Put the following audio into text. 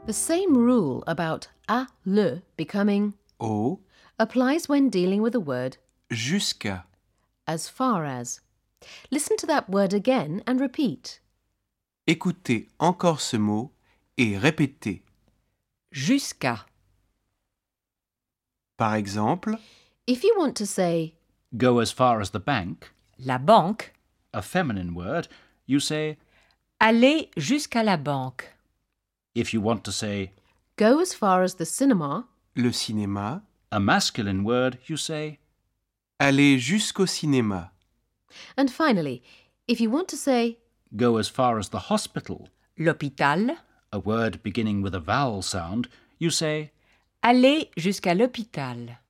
The same rule about le becoming Au, applies when dealing with the word jusqu'à. as far as. Listen to that word again and repeat. Écoutez encore ce mot et répétez. Jusqu'à. Par exemple, If you want to say Go as far as the bank, La banque. a feminine word, you say. Aller jusqu'à la banque. If you want to say go as far as the cinema, le cinéma, a masculine word, you say. aller jusqu'au cinéma. and finally, if you want to say Go as far as the hospital, L'hôpital. a word beginning with a vowel sound, you say. Aller jusqu'à l'hôpital.